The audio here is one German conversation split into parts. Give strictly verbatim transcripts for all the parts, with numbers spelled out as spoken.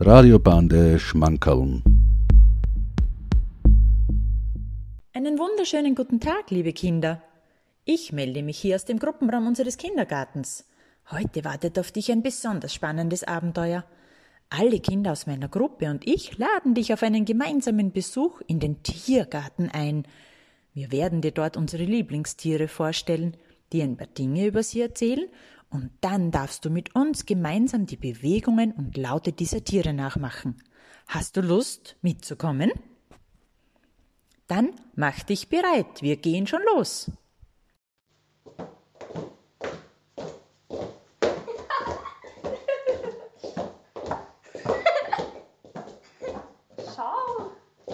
Radiobande Schmankerln. Einen wunderschönen guten Tag, liebe Kinder. Ich melde mich hier aus dem Gruppenraum unseres Kindergartens. Heute wartet auf dich ein besonders spannendes Abenteuer. Alle Kinder aus meiner Gruppe und ich laden dich auf einen gemeinsamen Besuch in den Tiergarten ein. Wir werden dir dort unsere Lieblingstiere vorstellen, dir ein paar Dinge über sie erzählen und dann darfst du mit uns gemeinsam die Bewegungen und Laute dieser Tiere nachmachen. Hast du Lust, mitzukommen? Dann mach dich bereit, wir gehen schon los. Schau!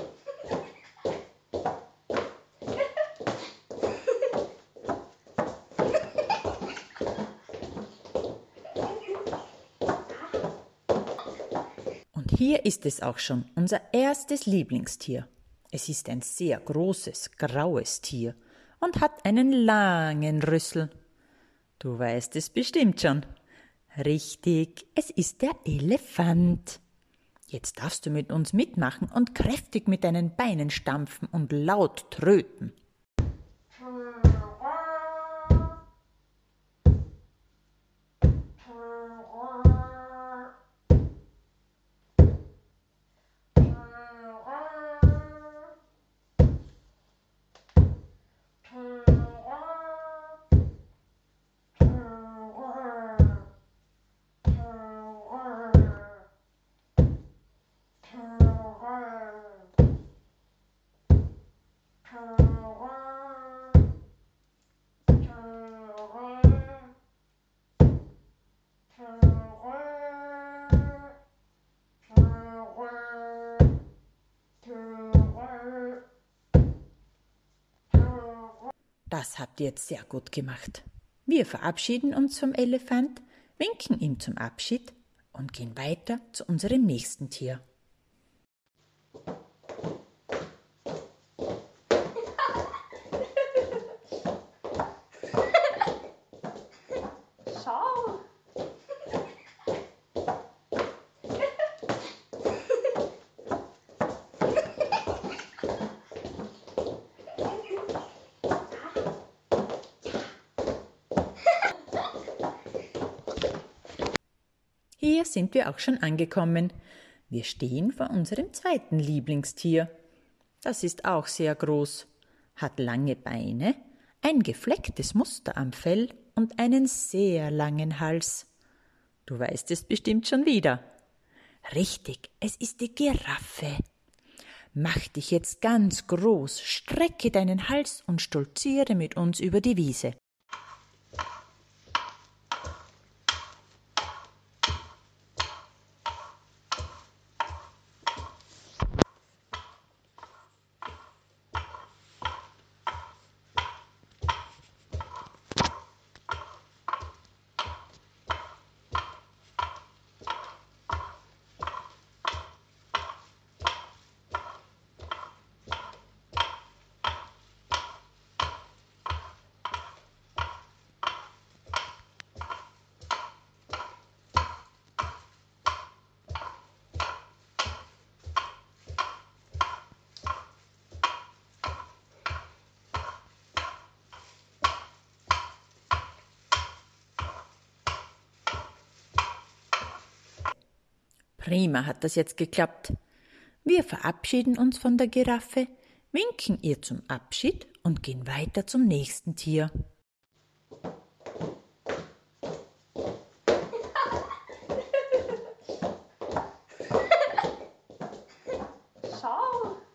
Und hier ist es auch schon, unser erstes Lieblingstier. Es ist ein sehr großes, graues Tier und hat einen langen Rüssel. Du weißt es bestimmt schon. Richtig, es ist der Elefant. Jetzt darfst du mit uns mitmachen und kräftig mit deinen Beinen stampfen und laut tröten. Das habt ihr jetzt sehr gut gemacht. Wir verabschieden uns vom Elefant, winken ihm zum Abschied und gehen weiter zu unserem nächsten Tier. Schau! Hier sind wir auch schon angekommen. Wir stehen vor unserem zweiten Lieblingstier. Das ist auch sehr groß, hat lange Beine, ein geflecktes Muster am Fell und einen sehr langen Hals. Du weißt es bestimmt schon wieder. Richtig, es ist die Giraffe. Mach dich jetzt ganz groß, strecke deinen Hals und stolziere mit uns über die Wiese. Prima hat das jetzt geklappt. Wir verabschieden uns von der Giraffe, winken ihr zum Abschied und gehen weiter zum nächsten Tier. Schau!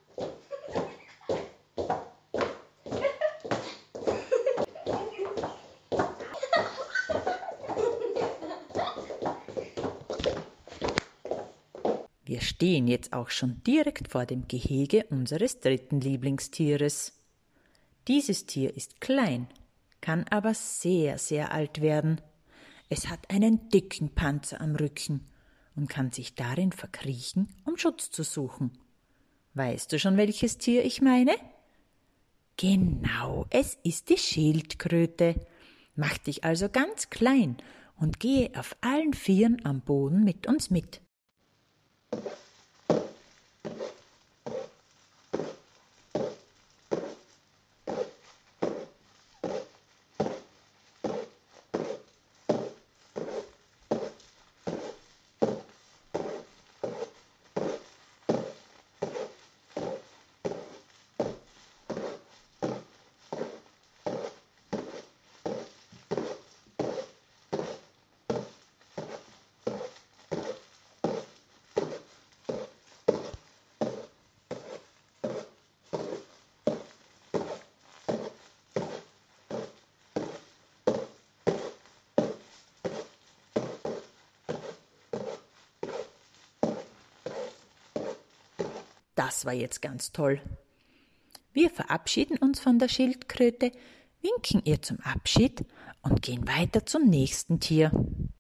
Wir stehen jetzt auch schon direkt vor dem Gehege unseres dritten Lieblingstieres. Dieses Tier ist klein, kann aber sehr, sehr alt werden. Es hat einen dicken Panzer am Rücken und kann sich darin verkriechen, um Schutz zu suchen. Weißt du schon, welches Tier ich meine? Genau, es ist die Schildkröte. Mach dich also ganz klein und gehe auf allen Vieren am Boden mit uns mit. Das war jetzt ganz toll. Wir verabschieden uns von der Schildkröte, winken ihr zum Abschied und gehen weiter zum nächsten Tier.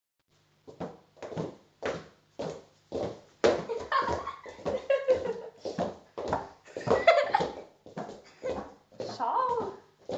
Schau!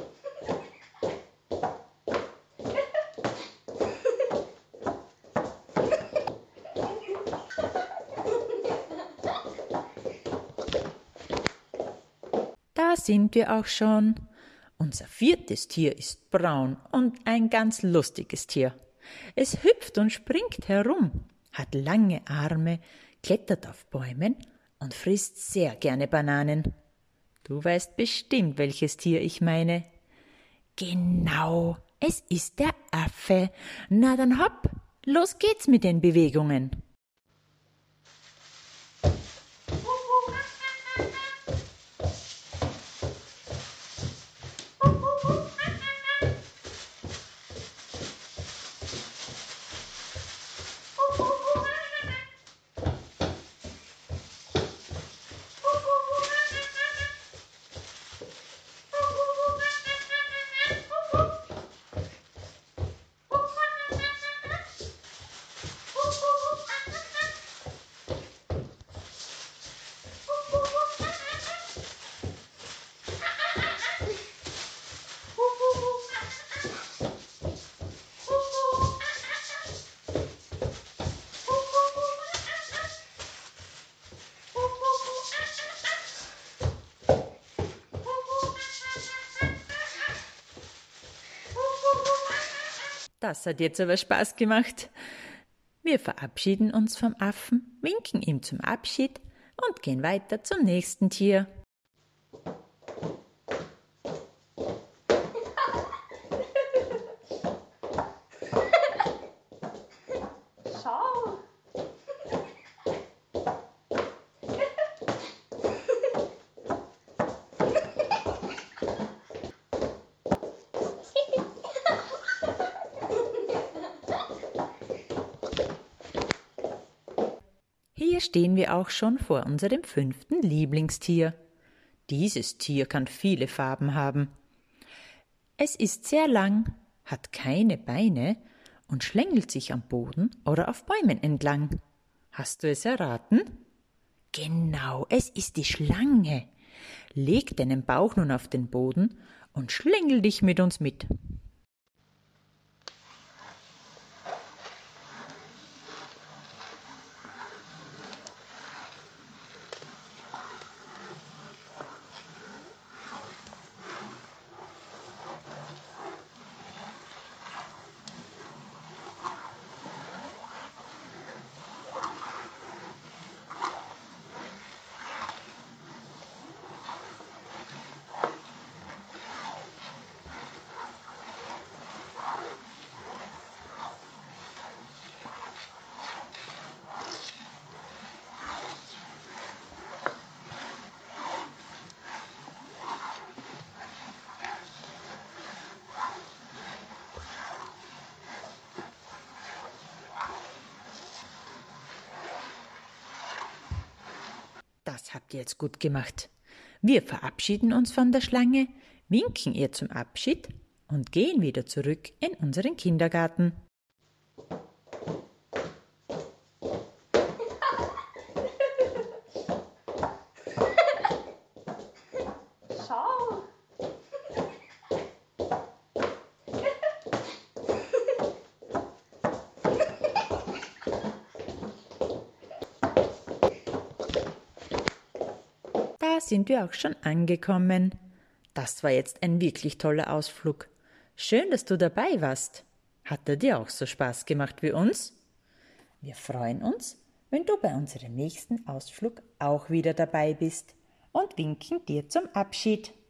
Da sind wir auch schon. Unser viertes Tier ist braun und ein ganz lustiges Tier. Es hüpft und springt herum, hat lange Arme, klettert auf Bäumen und frisst sehr gerne Bananen. Du weißt bestimmt, welches Tier ich meine. Genau, es ist der Affe. Na dann hopp, los geht's mit den Bewegungen. Das hat jetzt aber Spaß gemacht. Wir verabschieden uns vom Affen, winken ihm zum Abschied und gehen weiter zum nächsten Tier. Schau! Hier stehen wir auch schon vor unserem fünften Lieblingstier. Dieses Tier kann viele Farben haben. Es ist sehr lang, hat keine Beine und schlängelt sich am Boden oder auf Bäumen entlang. Hast du es erraten? Genau, es ist die Schlange. Leg deinen Bauch nun auf den Boden und schlängel dich mit uns mit. Das habt ihr jetzt gut gemacht. Wir verabschieden uns von der Schlange, winken ihr zum Abschied und gehen wieder zurück in unseren Kindergarten. Schau! Da sind wir auch schon angekommen. Das war jetzt ein wirklich toller Ausflug. Schön, dass du dabei warst. Hat er dir auch so Spaß gemacht wie uns? Wir freuen uns, wenn du bei unserem nächsten Ausflug auch wieder dabei bist und winken dir zum Abschied.